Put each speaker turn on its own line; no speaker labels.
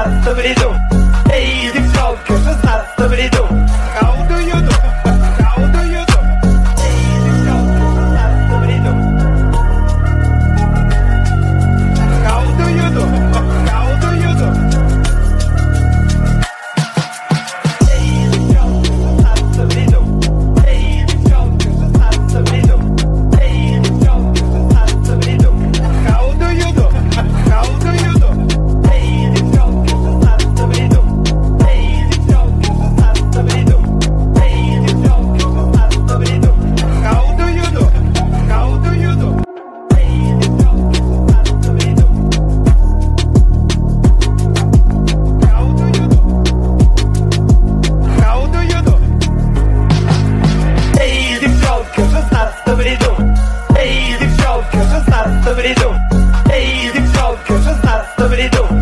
16 в ряду. Эй, девчонка, 16 в ряду. How do you do? How do you do? Эй, девчонка, 16 в ряду. How do you do? How do you do? Эй, девчонка, 16 в ряду. Эй, девчонка, 16 в ряду. Эй, девчонка, 16 в ряду. How do you do? How do you do? Эй, девчонка, 16 в ряду. Эй, девчонка, 16 в ряду. Эй, девчонка, 16 в ряду. How do you do? How do you do? Эй, девчонка, 16 в ряду. How do you do? How do you do? Эй, девчонка, 16 в ряду. Эй, девчонка, 16 в ряду. Эй, девчонка, 16 в ряду.